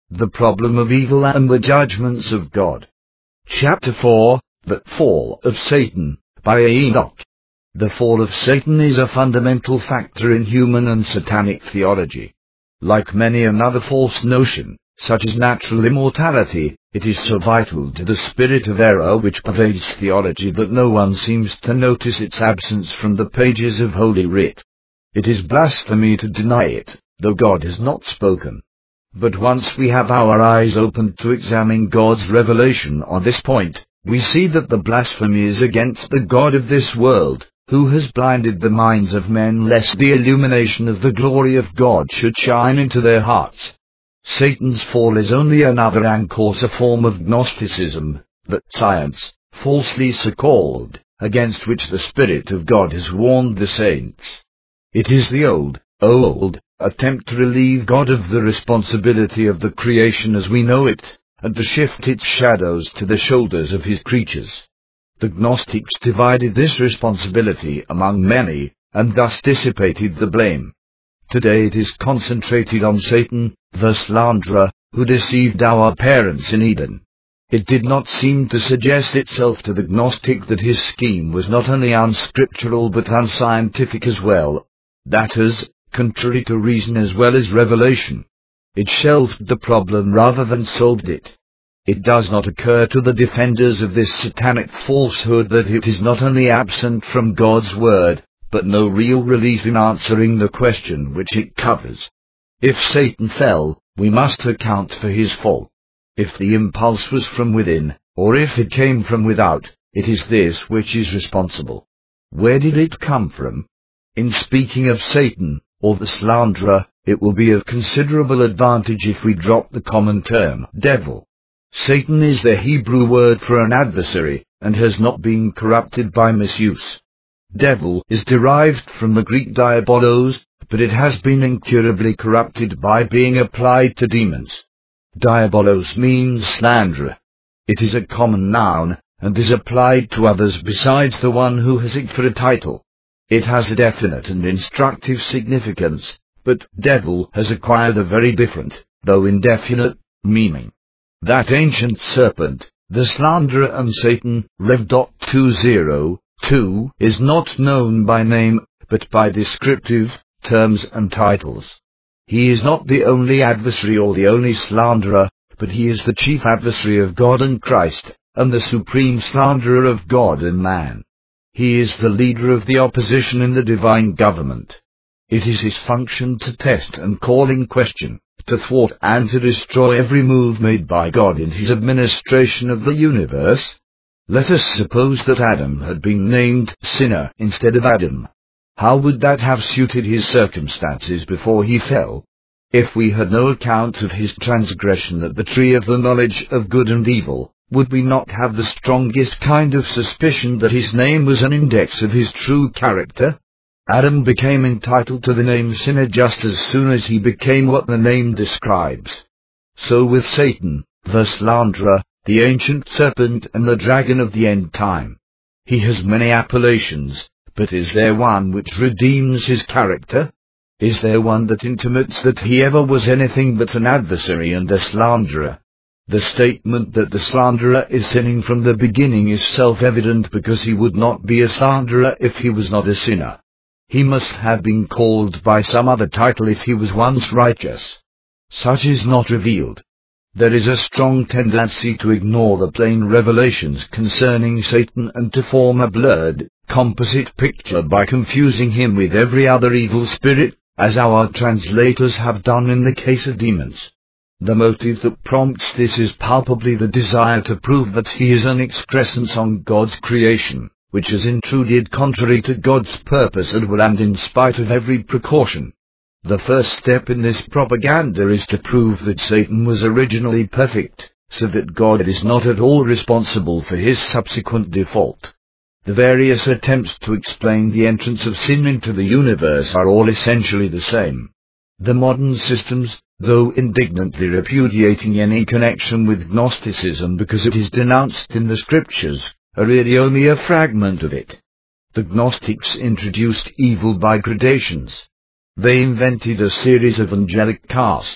The Problem of Evil and the Judgments of God. Chapter 4, The Fall of Satan, by Enoch. The fall of Satan is a fundamental factor in human and satanic theology. Like many another false notion, such as natural immortality, it is so vital to the spirit of error which pervades theology that no one seems to notice its absence from the pages of Holy Writ. It is blasphemy to deny it, though God has not spoken. But once we have our eyes opened to examine God's revelation on this point, we see that the blasphemy is against the God of this world, who has blinded the minds of men lest the illumination of the glory of God should shine into their hearts. Satan's fall is only another and coarser form of Gnosticism, that science, falsely so called, against which the Spirit of God has warned the saints. It is the old attempt to relieve God of the responsibility of the creation as we know it, and to shift its shadows to the shoulders of his creatures. The Gnostics divided this responsibility among many, and thus dissipated the blame. Today it is concentrated on Satan, the slanderer, who deceived our parents in Eden. It did not seem to suggest itself to the Gnostic that his scheme was not only unscriptural but unscientific as well, that is, contrary to reason as well as revelation. It shelved the problem rather than solved it. It does not occur to the defenders of this satanic falsehood that it is not only absent from God's word, but no real relief in answering the question which it covers. If Satan fell, we must account for his fall. If the impulse was from within, or if it came from without, it is this which is responsible. Where did it come from? In speaking of Satan, or the slanderer, it will be of considerable advantage if we drop the common term, devil. Satan is the Hebrew word for an adversary, and has not been corrupted by misuse. Devil is derived from the Greek diabolos, but it has been incurably corrupted by being applied to demons. Diabolos means slanderer. It is a common noun, and is applied to others besides the one who has it for a title. It has a definite and instructive significance, but devil has acquired a very different, though indefinite, meaning. That ancient serpent, the slanderer and Satan, Rev. 2:2, is not known by name, but by descriptive terms and titles. He is not the only adversary or the only slanderer, but he is the chief adversary of God and Christ, and the supreme slanderer of God and man. He is the leader of the opposition in the divine government. It is his function to test and call in question, to thwart and to destroy every move made by God in his administration of the universe. Let us suppose that Adam had been named sinner instead of Adam. How would that have suited his circumstances before he fell? If we had no account of his transgression at the tree of the knowledge of good and evil, would we not have the strongest kind of suspicion that his name was an index of his true character? Adam became entitled to the name sinner just as soon as he became what the name describes. So with Satan, the slanderer, the ancient serpent and the dragon of the end time. He has many appellations, but is there one which redeems his character? Is there one that intimates that he ever was anything but an adversary and a slanderer? The statement that the slanderer is sinning from the beginning is self-evident because he would not be a slanderer if he was not a sinner. He must have been called by some other title if he was once righteous. Such is not revealed. There is a strong tendency to ignore the plain revelations concerning Satan and to form a blurred, composite picture by confusing him with every other evil spirit, as our translators have done in the case of demons. The motive that prompts this is palpably the desire to prove that he is an excrescence on God's creation, which has intruded contrary to God's purpose and in spite of every precaution. The first step in this propaganda is to prove that Satan was originally perfect, so that God is not at all responsible for his subsequent default. The various attempts to explain the entrance of sin into the universe are all essentially the same. The modern systems, though indignantly repudiating any connection with Gnosticism because it is denounced in the Scriptures, are really only a fragment of it. The Gnostics introduced evil by gradations. They invented a series of angelic castes,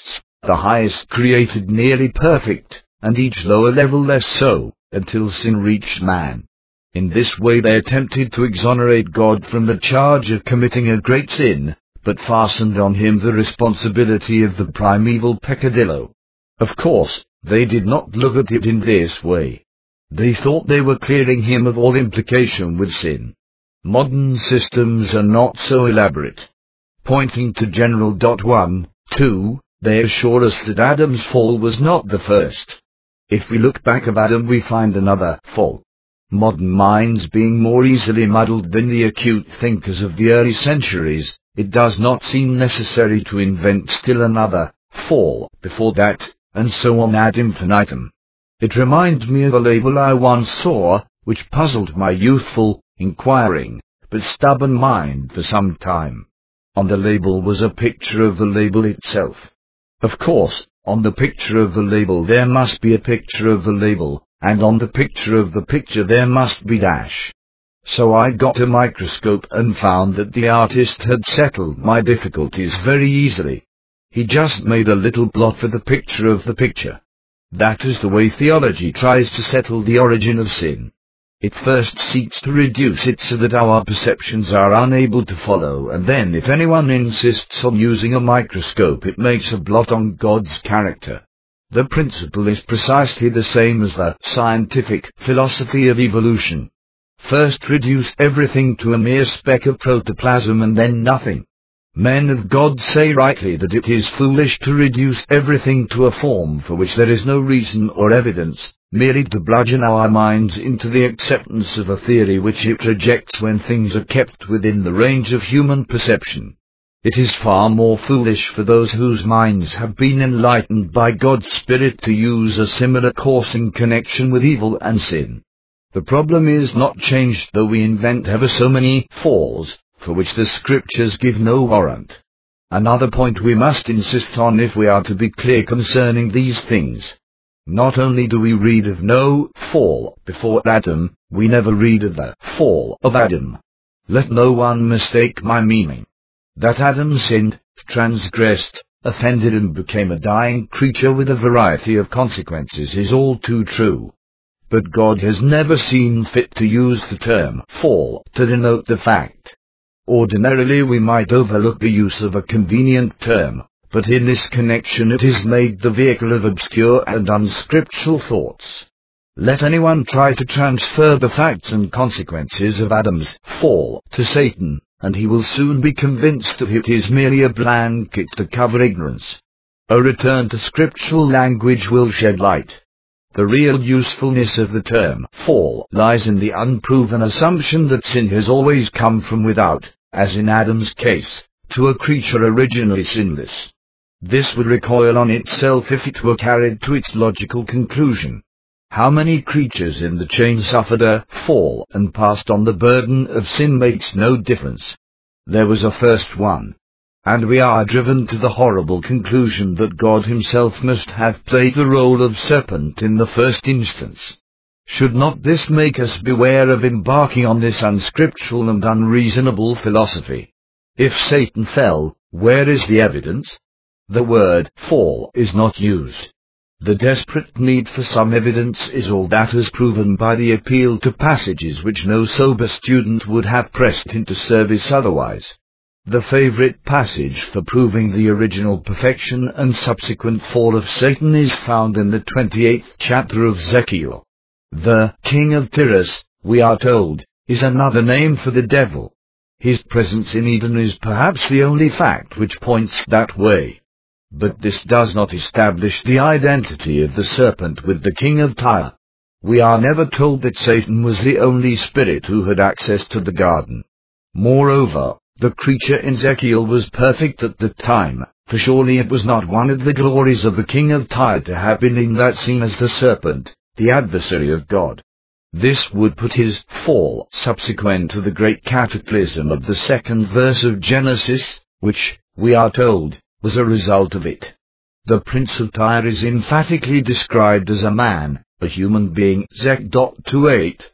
the highest created nearly perfect, and each lower level less so, until sin reached man. In this way they attempted to exonerate God from the charge of committing a great sin, but fastened on him the responsibility of the primeval peccadillo. Of course, they did not look at it in this way. They thought they were clearing him of all implication with sin. Modern systems are not so elaborate. Pointing to General 1, 2, they assure us that Adam's fall was not the first. If we look back of Adam we find another fall. Modern minds being more easily muddled than the acute thinkers of the early centuries, it does not seem necessary to invent still another fall before that, and so on ad infinitum. It reminds me of a label I once saw, which puzzled my youthful, inquiring, but stubborn mind for some time. On the label was a picture of the label itself. Of course, on the picture of the label there must be a picture of the label, and on the picture of the picture there must be dash. So I got a microscope and found that the artist had settled my difficulties very easily. He just made a little blot for the picture of the picture. That is the way theology tries to settle the origin of sin. It first seeks to reduce it so that our perceptions are unable to follow, and then if anyone insists on using a microscope it makes a blot on God's character. The principle is precisely the same as the scientific philosophy of evolution. First reduce everything to a mere speck of protoplasm and then nothing. Men of God say rightly that it is foolish to reduce everything to a form for which there is no reason or evidence, merely to bludgeon our minds into the acceptance of a theory which it rejects when things are kept within the range of human perception. It is far more foolish for those whose minds have been enlightened by God's Spirit to use a similar course in connection with evil and sin. The problem is not changed though we invent ever so many falls, for which the Scriptures give no warrant. Another point we must insist on if we are to be clear concerning these things. Not only do we read of no fall before Adam, we never read of the fall of Adam. Let no one mistake my meaning. That Adam sinned, transgressed, offended and became a dying creature with a variety of consequences is all too true. But God has never seen fit to use the term fall to denote the fact. Ordinarily we might overlook the use of a convenient term, but in this connection it is made the vehicle of obscure and unscriptural thoughts. Let anyone try to transfer the facts and consequences of Adam's fall to Satan, and he will soon be convinced that it is merely a blanket to cover ignorance. A return to scriptural language will shed light. The real usefulness of the term fall lies in the unproven assumption that sin has always come from without, as in Adam's case, to a creature originally sinless. This would recoil on itself if it were carried to its logical conclusion. How many creatures in the chain suffered a fall and passed on the burden of sin makes no difference. There was a first one. And we are driven to the horrible conclusion that God himself must have played the role of serpent in the first instance. Should not this make us beware of embarking on this unscriptural and unreasonable philosophy? If Satan fell, where is the evidence? The word fall is not used. The desperate need for some evidence is all that is proven by the appeal to passages which no sober student would have pressed into service otherwise. The favorite passage for proving the original perfection and subsequent fall of Satan is found in the 28th chapter of Ezekiel. The king of Tyrus, we are told, is another name for the devil. His presence in Eden is perhaps the only fact which points that way. But this does not establish the identity of the serpent with the king of Tyre. We are never told that Satan was the only spirit who had access to the garden. Moreover, the creature in Ezekiel was perfect at the time, for surely it was not one of the glories of the king of Tyre to have been in that scene as the serpent, the adversary of God. This would put his fall subsequent to the great cataclysm of the 2nd verse of Genesis, which, we are told, was a result of it. The prince of Tyre is emphatically described as a man, a human being, Zech. 28,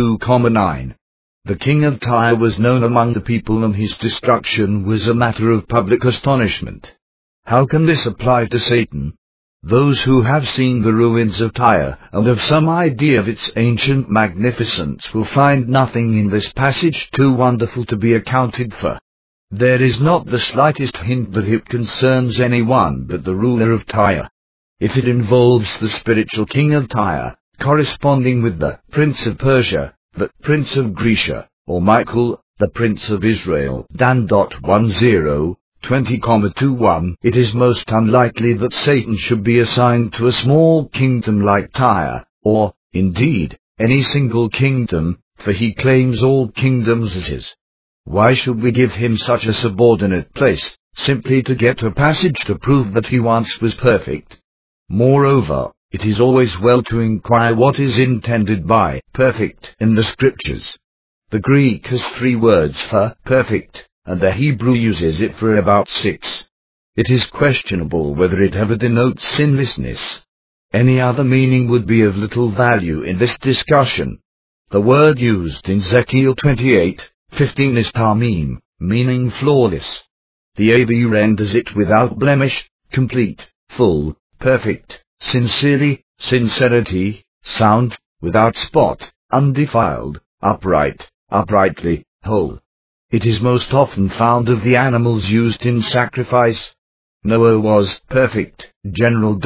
2,9. The king of Tyre was known among the people and his destruction was a matter of public astonishment. How can this apply to Satan? Those who have seen the ruins of Tyre and have some idea of its ancient magnificence will find nothing in this passage too wonderful to be accounted for. There is not the slightest hint that it concerns anyone but the ruler of Tyre. If it involves the spiritual king of Tyre, corresponding with the prince of Persia, the prince of Grecia, or Michael, the prince of Israel, Dan. 20,21, it is most unlikely that Satan should be assigned to a small kingdom like Tyre, or, indeed, any single kingdom, for he claims all kingdoms as his. Why should we give him such a subordinate place, simply to get a passage to prove that he once was perfect? Moreover, it is always well to inquire what is intended by perfect in the Scriptures. The Greek has 3 words for perfect, and the Hebrew uses it for about 6. It is questionable whether it ever denotes sinlessness. Any other meaning would be of little value in this discussion. The word used in Ezekiel 28:15 is tamim, meaning flawless. The AV renders it without blemish, complete, full, perfect, sincerely, sincerity, sound, without spot, undefiled, upright, uprightly, whole. It is most often found of the animals used in sacrifice. Noah was perfect, General.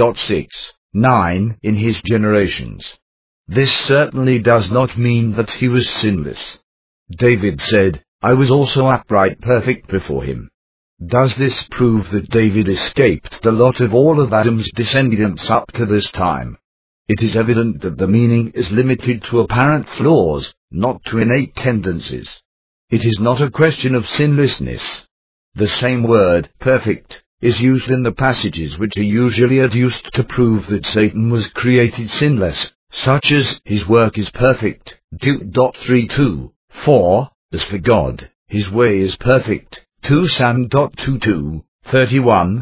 6:9 in his generations. This certainly does not mean that he was sinless. David said, I was also upright, perfect before him. Does this prove that David escaped the lot of all of Adam's descendants up to this time? It is evident that the meaning is limited to apparent flaws, not to innate tendencies. It is not a question of sinlessness. The same word, perfect, is used in the passages which are usually adduced to prove that Satan was created sinless, such as, his work is perfect, 2.32, 4, as for God, his way is perfect, 2 Sam. 22, 31,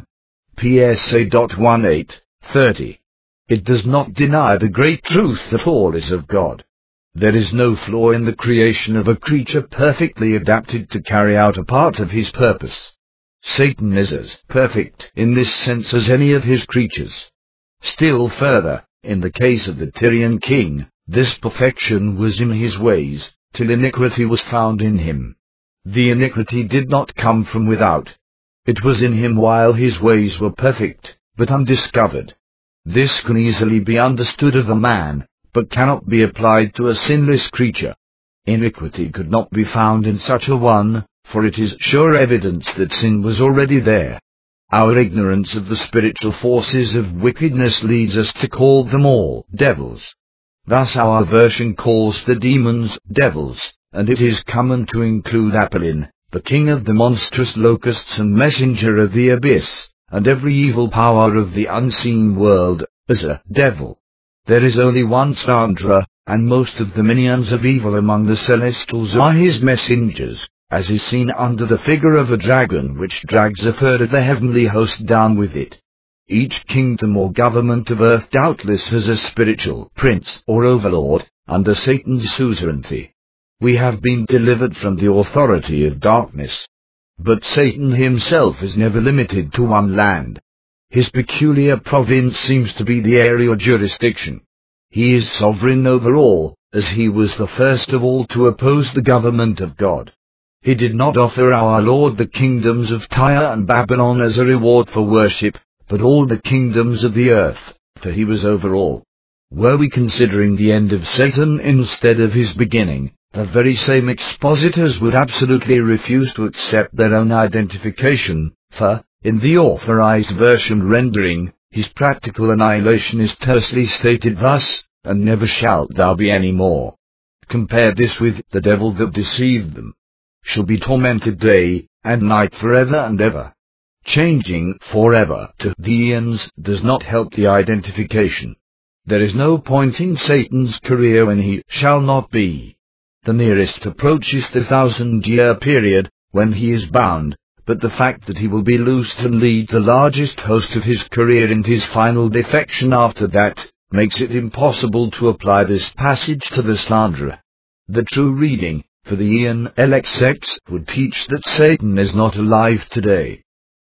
PSA. 18, 30. It does not deny the great truth that all is of God. There is no flaw in the creation of a creature perfectly adapted to carry out a part of his purpose. Satan is as perfect in this sense as any of his creatures. Still further, in the case of the Tyrian king, this perfection was in his ways, till iniquity was found in him. The iniquity did not come from without. It was in him while his ways were perfect, but undiscovered. This can easily be understood of a man, but cannot be applied to a sinless creature. Iniquity could not be found in such a one, for it is sure evidence that sin was already there. Our ignorance of the spiritual forces of wickedness leads us to call them all devils. Thus our version calls the demons devils, and it is common to include Apollyon, the king of the monstrous locusts and messenger of the abyss, and every evil power of the unseen world, as a devil. There is only one slanderer, and most of the minions of evil among the celestials are his messengers, as is seen under the figure of a dragon which drags a third of the heavenly host down with it. Each kingdom or government of earth doubtless has a spiritual prince or overlord, under Satan's suzerainty. We have been delivered from the authority of darkness. But Satan himself is never limited to one land. His peculiar province seems to be the area of jurisdiction. He is sovereign over all, as he was the first of all to oppose the government of God. He did not offer our Lord the kingdoms of Tyre and Babylon as a reward for worship, but all the kingdoms of the earth, for he was over all. Were we considering the end of Satan instead of his beginning, the very same expositors would absolutely refuse to accept their own identification, for, in the Authorized Version rendering, his practical annihilation is tersely stated thus, and never shalt thou be any more. Compare this with the devil that deceived them. Shall be tormented day and night forever and ever. Changing forever to the eons does not help the identification. There is no point in Satan's career when he shall not be. The nearest approach is the 1,000-year period, when he is bound, but the fact that he will be loosed and lead the largest host of his career in his final defection after that, makes it impossible to apply this passage to the slanderer. The true reading, for the Eon LXX, would teach that Satan is not alive today.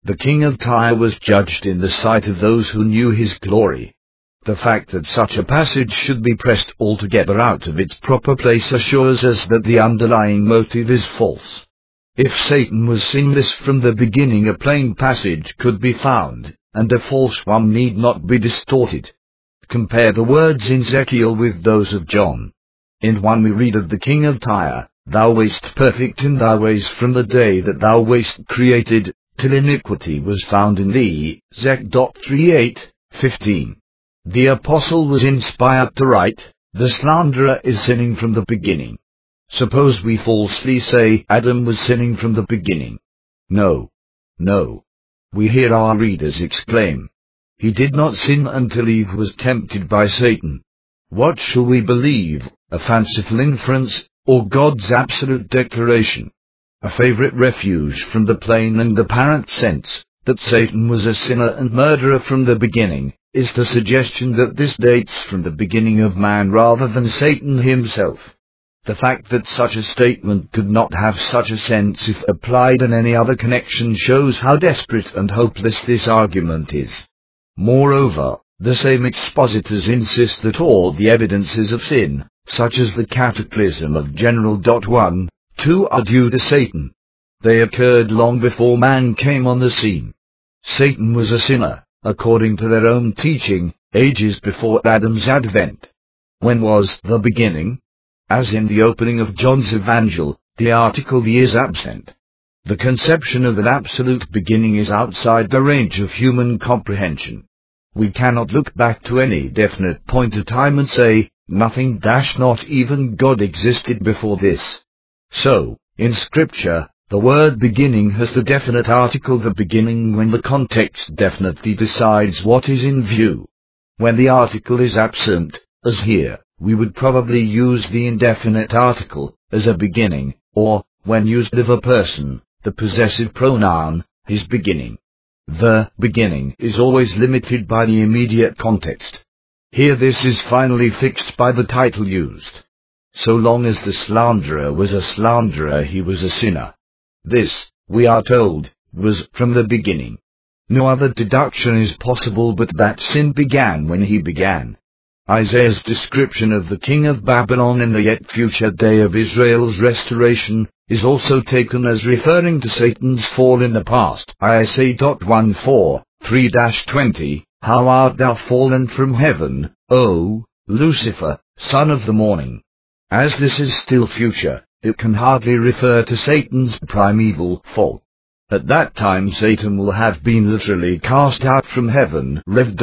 The king of Tyre was judged in the sight of those who knew his glory. The fact that such a passage should be pressed altogether out of its proper place assures us that the underlying motive is false. If Satan was sinless from the beginning, a plain passage could be found, and a false one need not be distorted. Compare the words in Ezekiel with those of John. In one we read of the king of Tyre, "Thou wast perfect in thy ways from the day that thou wast created, till iniquity was found in thee." Zech. 3:8-15. The apostle was inspired to write, "The slanderer is sinning from the beginning." Suppose we falsely say Adam was sinning from the beginning. No. No. We hear our readers exclaim, "He did not sin until Eve was tempted by Satan." What shall we believe, a fanciful inference, or God's absolute declaration? A favorite refuge from the plain and apparent sense, that Satan was a sinner and murderer from the beginning, is the suggestion that this dates from the beginning of man rather than Satan himself. The fact that such a statement could not have such a sense if applied in any other connection shows how desperate and hopeless this argument is. Moreover, the same expositors insist that all the evidences of sin, such as the cataclysm of General 1:2, are due to Satan. They occurred long before man came on the scene. Satan was a sinner, according to their own teaching, ages before Adam's advent. When was the beginning? As in the opening of John's Evangel, the article "the" is absent. The conception of an absolute beginning is outside the range of human comprehension. We cannot look back to any definite point of time and say, nothing - not even God existed before this. So, in Scripture, the word beginning has the definite article "the beginning" when the context definitely decides what is in view. When the article is absent, as here, we would probably use the indefinite article, as a beginning, or, when used of a person, the possessive pronoun, his beginning. The beginning is always limited by the immediate context. Here this is finally fixed by the title used. So long as the slanderer was a slanderer, he was a sinner. This, we are told, was from the beginning. No other deduction is possible but that sin began when he began. Isaiah's description of the king of Babylon in the yet future day of Israel's restoration is also taken as referring to Satan's fall in the past. Isaiah 1:4-3-20, "How art thou fallen from heaven, O Lucifer, son of the morning." As this is still future, it can hardly refer to Satan's primeval fall. At that time Satan will have been literally cast out from heaven. Rev.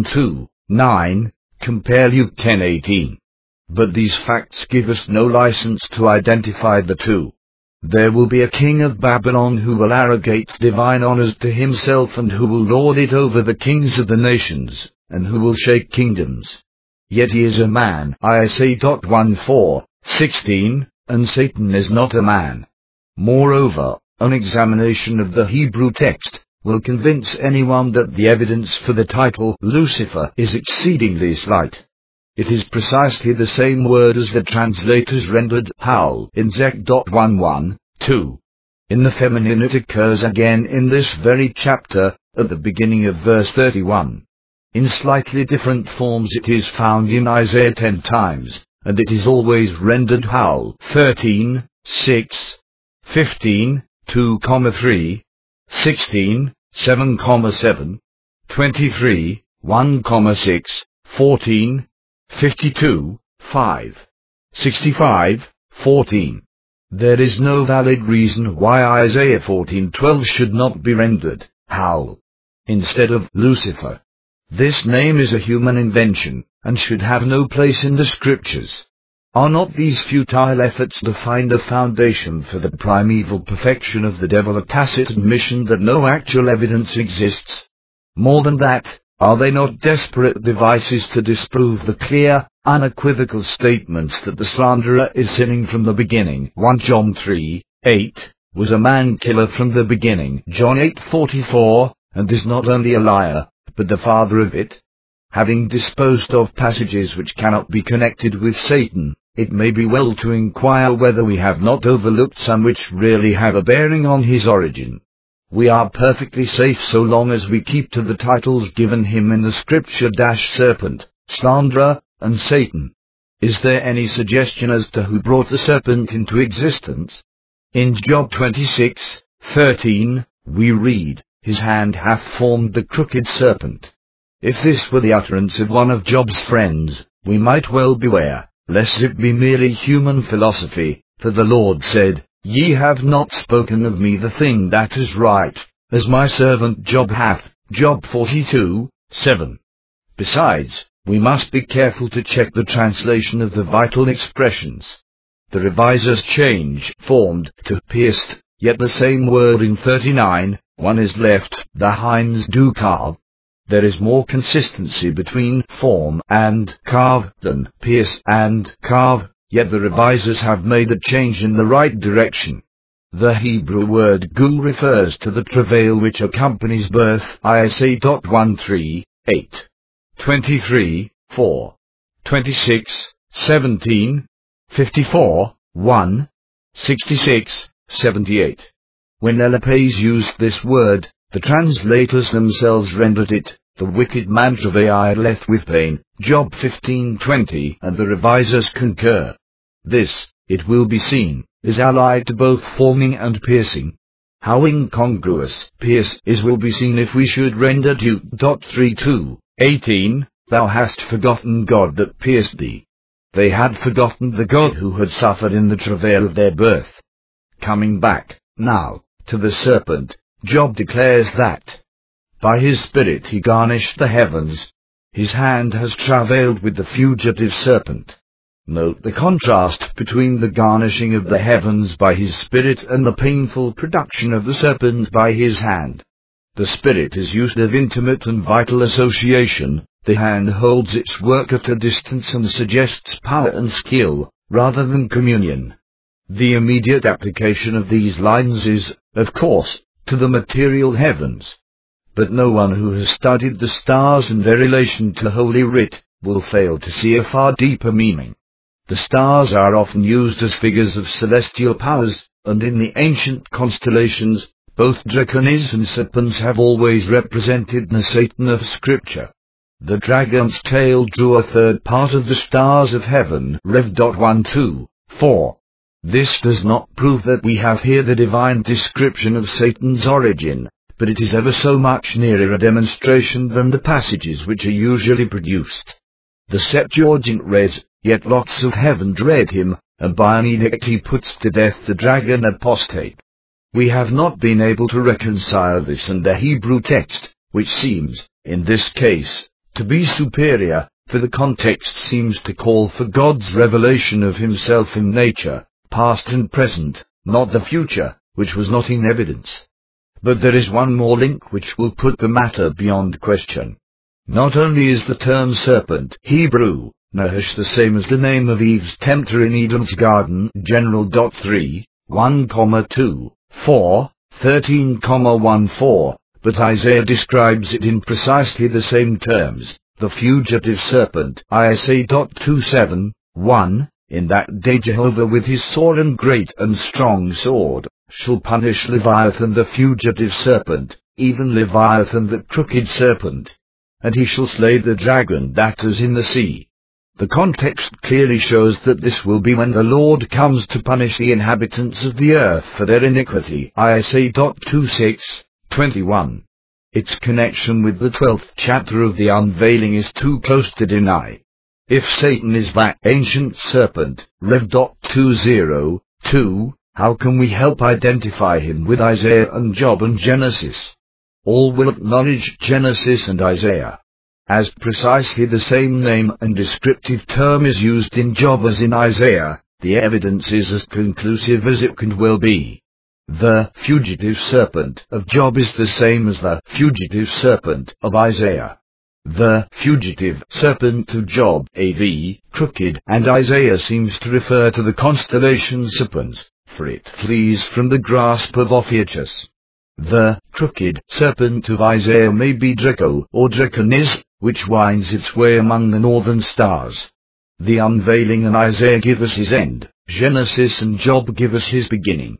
1:2-9. Compare Luke 10:18. But these facts give us no license to identify the two. There will be a king of Babylon who will arrogate divine honors to himself and who will lord it over the kings of the nations, and who will shake kingdoms. Yet he is a man. Isaiah 1:4-16, and Satan is not a man. Moreover, an examination of the Hebrew text will convince anyone that the evidence for the title Lucifer is exceedingly slight. It is precisely the same word as the translators rendered howl in Zech. 1:1-2. In the feminine it occurs again in this very chapter, at the beginning of verse 31. In slightly different forms it is found in Isaiah 10 times, and it is always rendered howl. 13:6, 15, 2,3, 16, 7,7, 23, 1,6, 14, 52, 5, 65, 14. There is no valid reason why Isaiah 14:12 should not be rendered howl instead of Lucifer. This name is a human invention, and should have no place in the Scriptures. Are not these futile efforts to find a foundation for the primeval perfection of the devil a tacit admission that no actual evidence exists? More than that, are they not desperate devices to disprove the clear, unequivocal statements that the slanderer is sinning from the beginning? 1 John 3:8, was a man-killer from the beginning. John 8:44, and is not only a liar, but the father of it. Having disposed of passages which cannot be connected with Satan, it may be well to inquire whether we have not overlooked some which really have a bearing on his origin. we are perfectly safe so long as we keep to the titles given him in the scripture: serpent, slanderer, and Satan. Is there any suggestion as to who brought the serpent into existence? In Job 26:13, we read, "His hand hath formed the crooked serpent." If this were the utterance of one of Job's friends, we might well beware, lest it be merely human philosophy, for the Lord said, "Ye have not spoken of me the thing that is right, as my servant Job hath." Job 42:7. Besides, we must be careful to check the translation of the vital expressions. The revisers change "formed" to "pierced," yet the same word in 39:1 is left. The hinds do carve. There is more consistency between "form" and "carve" than "pierce" and "carve." Yet the revisers have made a change in the right direction. The Hebrew word gu refers to the travail which accompanies birth. Isa.13:8, 23:4, 26:17, 54:1, 66:78. When Eliphaz used this word, the translators themselves rendered it, "The wicked man travaileth with pain." Job 15:20, and the revisers concur. This, it will be seen, is allied to both forming and piercing. How incongruous "pierce" is will be seen if we should render Jude 3:2-18, "Thou hast forgotten God that pierced thee." They had forgotten the God who had suffered in the travail of their birth. Coming back, now, to the serpent, Job declares that by his spirit he garnished the heavens. His hand has travailed with the fugitive serpent. Note the contrast between the garnishing of the heavens by his spirit and the painful production of the serpent by his hand. The spirit is used of intimate and vital association, the hand holds its work at a distance and suggests power and skill, rather than communion. The immediate application of these lines is, of course, to the material heavens. But no one who has studied the stars in their relation to Holy Writ will fail to see a far deeper meaning. The stars are often used as figures of celestial powers, and in the ancient constellations, both dracones and serpents have always represented the Satan of Scripture. The dragon's tail drew a third part of the stars of heaven. Rev. 1:2-4. This does not prove that we have here the divine description of Satan's origin, but it is ever so much nearer a demonstration than the passages which are usually produced. The Septuagint reads, "Yet lots of heaven dread him, and by an edict he puts to death the dragon apostate." We have not been able to reconcile this and the Hebrew text, which seems, in this case, to be superior, for the context seems to call for God's revelation of himself in nature, past and present, not the future, which was not in evidence. But there is one more link which will put the matter beyond question. Not only is the term serpent, Hebrew, Nahash, the same as the name of Eve's tempter in Eden's garden, General. 3, 1,2, 4, 13,14, but Isaiah describes it in precisely the same terms, the fugitive serpent, Isa.27, 1, "In that day Jehovah with his sword and great and strong sword, shall punish Leviathan the fugitive serpent, even Leviathan the crooked serpent. And he shall slay the dragon that is in the sea." The context clearly shows that this will be when the Lord comes to punish the inhabitants of the earth for their iniquity. Isa.26:21. Its connection with the 12th chapter of the Unveiling is too close to deny. If Satan is that ancient serpent, Rev. 2:0-2, how can we help identify him with Isaiah and Job and Genesis? All will acknowledge Genesis and Isaiah. As precisely the same name and descriptive term is used in Job as in Isaiah, the evidence is as conclusive as it can well be. The fugitive serpent of Job is the same as the fugitive serpent of Isaiah. The fugitive serpent of Job, AV, crooked, and Isaiah seems to refer to the constellation Serpens, for it flees from the grasp of Ophiuchus. The crooked serpent of Isaiah may be Draco or Draconis, which winds its way among the northern stars. The Unveiling and Isaiah give us his end, Genesis and Job give us his beginning.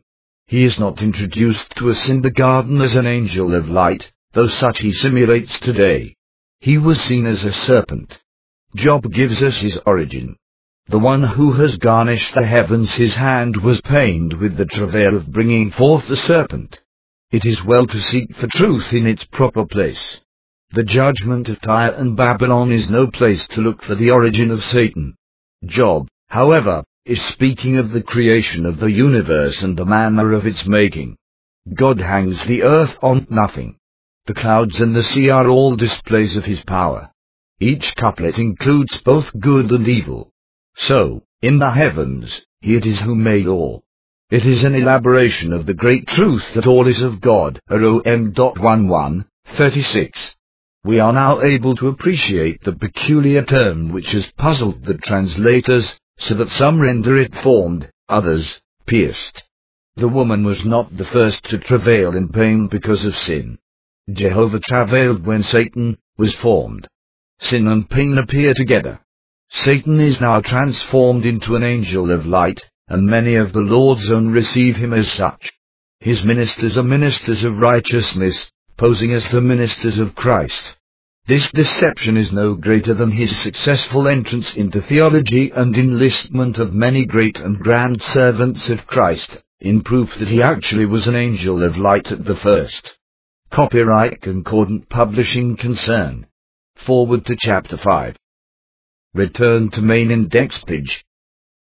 He is not introduced to us in the garden as an angel of light, though such he simulates today. He was seen as a serpent. Job gives us his origin. The one who has garnished the heavens, his hand was pained with the travail of bringing forth the serpent. It is well to seek for truth in its proper place. The judgment of Tyre and Babylon is no place to look for the origin of Satan. Job, however, is speaking of the creation of the universe and the manner of its making. God hangs the earth on nothing. The clouds and the sea are all displays of his power. Each couplet includes both good and evil. So, in the heavens, he it is who made all. It is an elaboration of the great truth that all is of God. Rom. 11:36. We are now able to appreciate the peculiar term which has puzzled the translators, so that some render it formed, others, pierced. The woman was not the first to travail in pain because of sin. Jehovah travailed when Satan was formed. Sin and pain appear together. Satan is now transformed into an angel of light, and many of the Lord's own receive him as such. His ministers are ministers of righteousness, posing as the ministers of Christ. This deception is no greater than his successful entrance into theology and enlistment of many great and grand servants of Christ, in proof that he actually was an angel of light at the first. Copyright Concordant Publishing Concern. Forward to Chapter 5. Return to main index page.